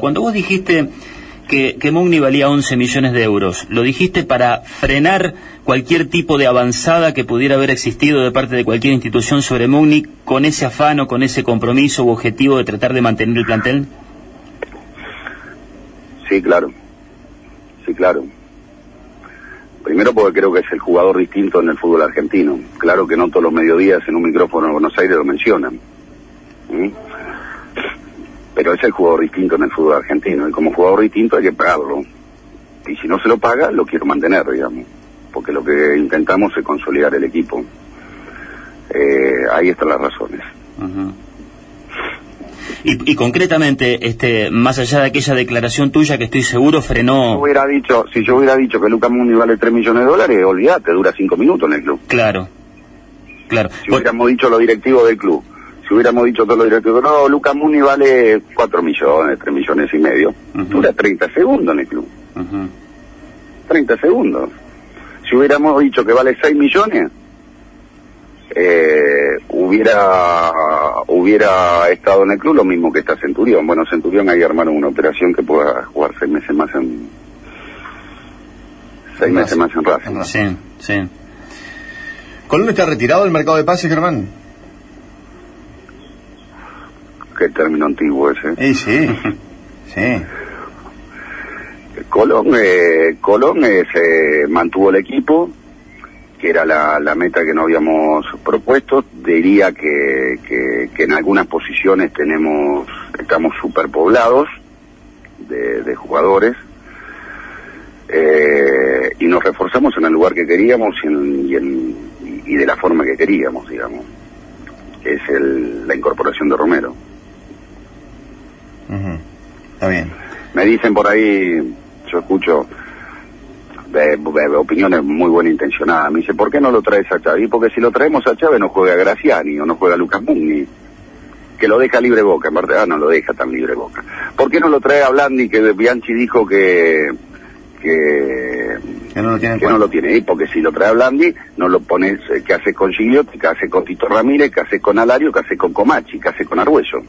Cuando vos dijiste que Mugni valía 11 millones de euros, ¿lo dijiste para frenar cualquier tipo de avanzada que pudiera haber existido de parte de cualquier institución sobre Mugni, con ese afán o con ese compromiso u objetivo de tratar de mantener el plantel? Sí, claro. Sí, claro. Primero porque creo que es el jugador distinto en el fútbol argentino. Claro que no todos los mediodías en un micrófono en Buenos Aires lo mencionan. Pero es el jugador distinto en el fútbol argentino. Y como jugador distinto hay que pagarlo. Y si no se lo paga, lo quiero mantener, digamos. Porque lo que intentamos es consolidar el equipo. Ahí están las razones. Uh-huh. Y concretamente, más allá de aquella declaración tuya que estoy seguro frenó... Si yo hubiera dicho que Lucas Mugni vale 3 millones de dólares, olvídate, dura 5 minutos en el club. Claro. Si hubiéramos dicho los directivos del club, si hubiéramos dicho todos los directivos, no, Lucas Mugni vale 4 millones, 3 millones y medio, dura 30 segundos en el club. 30 segundos. Si hubiéramos dicho que vale 6 millones, hubiera estado en el club lo mismo que está Centurión. Bueno, Centurión ahí armaron una operación que pueda jugar 6 meses más en Racing. Sí, sí. ¿Colón está retirado del mercado de pases, Germán? Qué término antiguo ese. Sí. Colón mantuvo el equipo, que era la meta que nos habíamos propuesto. Diría que en algunas posiciones estamos superpoblados de jugadores, y nos reforzamos en el lugar que queríamos y de la forma que queríamos, digamos, que es la incorporación de Romero. Está bien. Me dicen por ahí, yo escucho opiniones muy buenas intencionadas. Me dice, ¿por qué no lo traes a Chávez? Porque si lo traemos a Chávez no juega Graciani o no juega Lucas Mugni, que lo deja libre Boca. En verdad no lo deja tan libre Boca. ¿Por qué no lo trae a Blandi, que Bianchi dijo que no lo tiene? Y porque si lo trae a Blandi, no lo pones, ¿qué haces con Gigliotti? ¿Qué haces con Tito Ramírez? ¿Qué haces con Alario? ¿Qué haces con Comachi? ¿Qué haces con Argüello?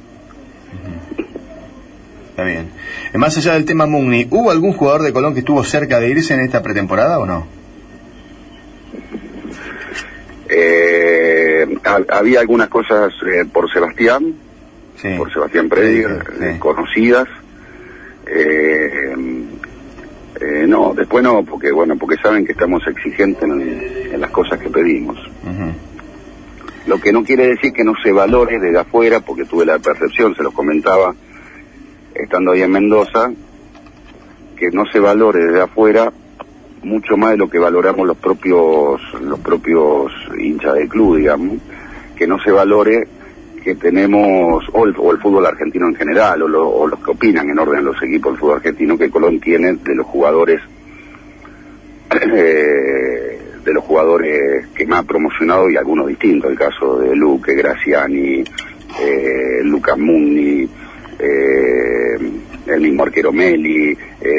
Está bien. Más allá del tema Mugni, ¿hubo algún jugador de Colón que estuvo cerca de irse en esta pretemporada o no? Había algunas cosas por Sebastián, por Sebastián Prediger, conocidas. No, después no, porque saben que estamos exigentes en las cosas que pedimos. Lo que no quiere decir que no se valore desde afuera, porque tuve la percepción, se los comentaba estando ahí en Mendoza, que no se valore desde afuera mucho más de lo que valoramos los propios hinchas del club, digamos, que no se valore que tenemos, o el fútbol argentino en general, o los que opinan en orden a los equipos del fútbol argentino, que Colón tiene de los jugadores que más ha promocionado, y algunos distintos, el caso de Luque, Graciani, Lucas Mugni, el mismo arquero Meli,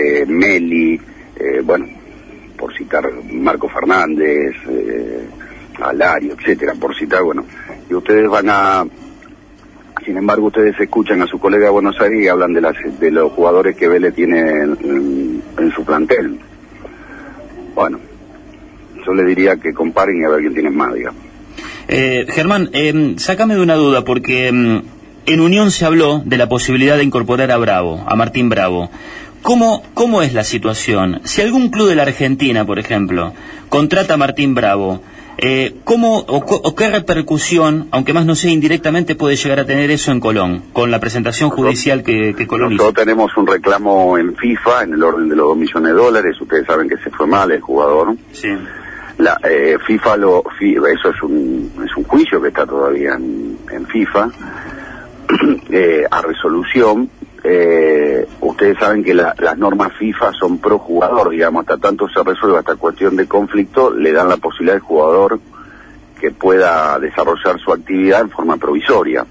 bueno, por citar Marco Fernández, Alario, etcétera, por citar, bueno, y ustedes sin embargo, ustedes escuchan a su colega de Buenos Aires y hablan de los jugadores que Vélez tiene en su plantel. Bueno, yo le diría que comparen y a ver quién tiene más, digamos. Germán, sácame de una duda, porque en Unión se habló de la posibilidad de incorporar a Martín Bravo. ¿Cómo es la situación? Si algún club de la Argentina, por ejemplo, contrata a Martín Bravo, ¿qué repercusión, aunque más no sea indirectamente, puede llegar a tener eso en Colón, con la presentación judicial que Colón hizo? Nosotros tenemos un reclamo en FIFA, en el orden de los 2 millones de dólares. Ustedes saben que se fue mal el jugador. Sí. FIFA eso es un juicio que está todavía en FIFA, a resolución. Ustedes saben que las normas FIFA son pro jugador, digamos, hasta tanto se resuelva esta cuestión de conflicto, le dan la posibilidad al jugador que pueda desarrollar su actividad en forma provisoria.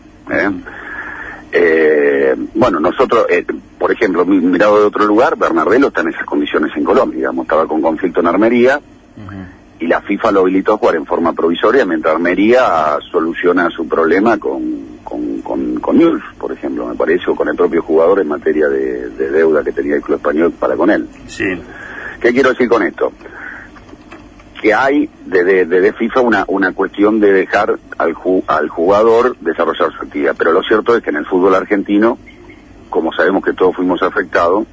Bueno, nosotros, por ejemplo, mirado de otro lugar, Bernardelo está en esas condiciones en Colombia, digamos, estaba con conflicto en Armería, y la FIFA lo habilitó a jugar en forma provisoria mientras Armería soluciona su problema con Newell's, por ejemplo, me parece, o con el propio jugador en materia de deuda que tenía el club español para con él. Sí. ¿Qué quiero decir con esto? Que hay de FIFA una cuestión de dejar al jugador desarrollar su actividad, pero lo cierto es que en el fútbol argentino, como sabemos que todos fuimos afectados,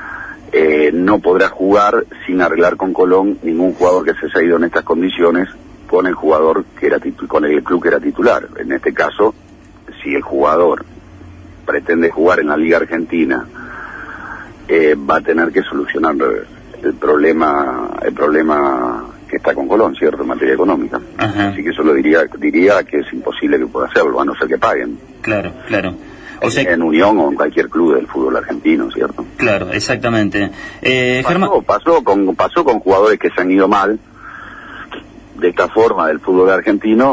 no podrá jugar sin arreglar con Colón ningún jugador que se haya ido en estas condiciones con el jugador que era con el club que era titular. En este caso, si el jugador pretende jugar en la Liga Argentina, va a tener que solucionar el problema que está con Colón, ¿cierto?, en materia económica. Ajá. Así que yo diría que es imposible que pueda hacerlo, a no ser que paguen. Claro, claro. O sea, en Unión o en cualquier club del fútbol argentino, ¿cierto? Claro, exactamente. Pasó con jugadores que se han ido mal de esta forma del fútbol argentino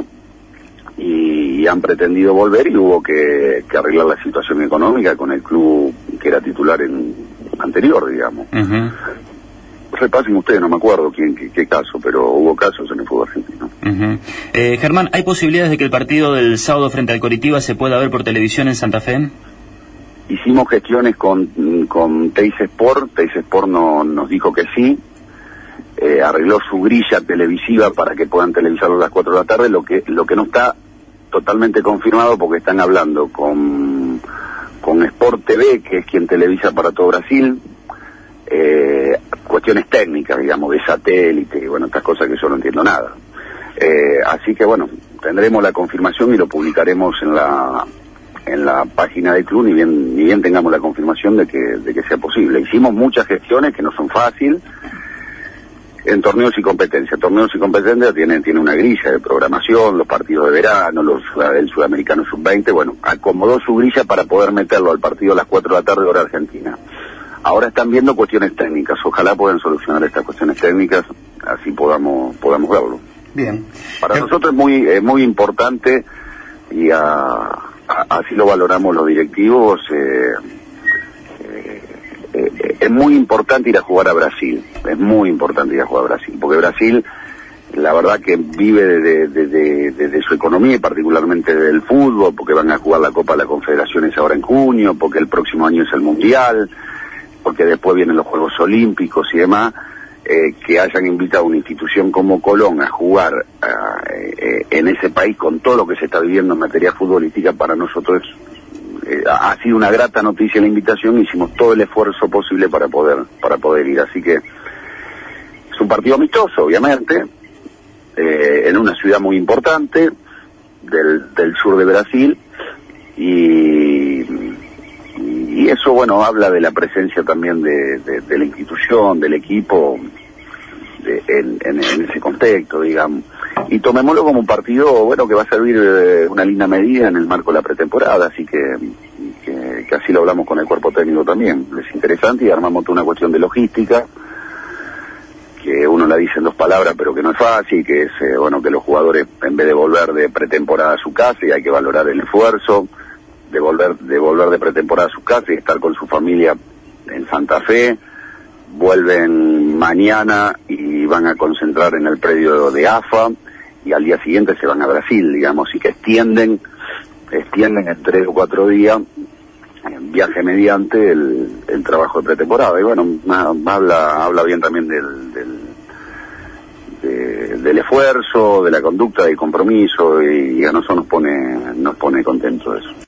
y han pretendido volver y hubo que arreglar la situación económica con el club que era titular anterior, digamos. Uh-huh. Repasen ustedes, no me acuerdo qué caso, pero hubo casos en el fútbol argentino. Uh-huh. Germán, ¿hay posibilidades de que el partido del sábado frente al Coritiba se pueda ver por televisión en Santa Fe? Hicimos gestiones con Teis Sport nos dijo que sí, arregló su grilla televisiva para que puedan televisarlo a las 4 de la tarde, lo que no está totalmente confirmado porque están hablando con Sport TV, que es quien televisa para todo Brasil, cuestiones técnicas, digamos, de satélite, y bueno, estas cosas que yo no entiendo nada. Así que bueno, tendremos la confirmación y lo publicaremos en la página del club, ni bien tengamos la confirmación de que sea posible. Hicimos muchas gestiones que no son fáciles en torneos y competencias. Torneos y competencias tiene una grilla de programación, los partidos de verano, el sudamericano sub-20, bueno, acomodó su grilla para poder meterlo al partido a las 4 de la tarde hora argentina. Ahora están viendo cuestiones técnicas, ojalá puedan solucionar estas cuestiones técnicas, así podamos verlo. Bien. Para nosotros es muy importante y así lo valoramos los directivos, es muy importante ir a jugar a Brasil, porque Brasil, la verdad que vive de su economía y particularmente del fútbol, porque van a jugar la Copa de las Confederaciones ahora en junio, porque el próximo año es el Mundial, porque después vienen los Juegos Olímpicos y demás. Que hayan invitado a una institución como Colón a jugar en ese país con todo lo que se está viviendo en materia futbolística, para nosotros ha sido una grata noticia la invitación. Hicimos todo el esfuerzo posible para poder ir, así que es un partido amistoso, obviamente, en una ciudad muy importante del sur de Brasil, y eso, bueno, habla de la presencia también de la institución, del equipo, en ese contexto, digamos. Y tomémoslo como un partido, bueno, que va a servir una linda medida en el marco de la pretemporada, así que así lo hablamos con el cuerpo técnico también. Es interesante y armamos toda una cuestión de logística, que uno la dice en 2 palabras, pero que no es fácil, que es, bueno, que los jugadores, en vez de volver de pretemporada a su casa, y hay que valorar el esfuerzo, de volver de pretemporada a su casa y estar con su familia en Santa Fe, vuelven mañana y van a concentrar en el predio de AFA y al día siguiente se van a Brasil, digamos, y que extienden en 3 o 4 días, viaje mediante, el trabajo de pretemporada. Y bueno, habla bien también del esfuerzo, de la conducta, del compromiso, y a nosotros nos pone contentos eso.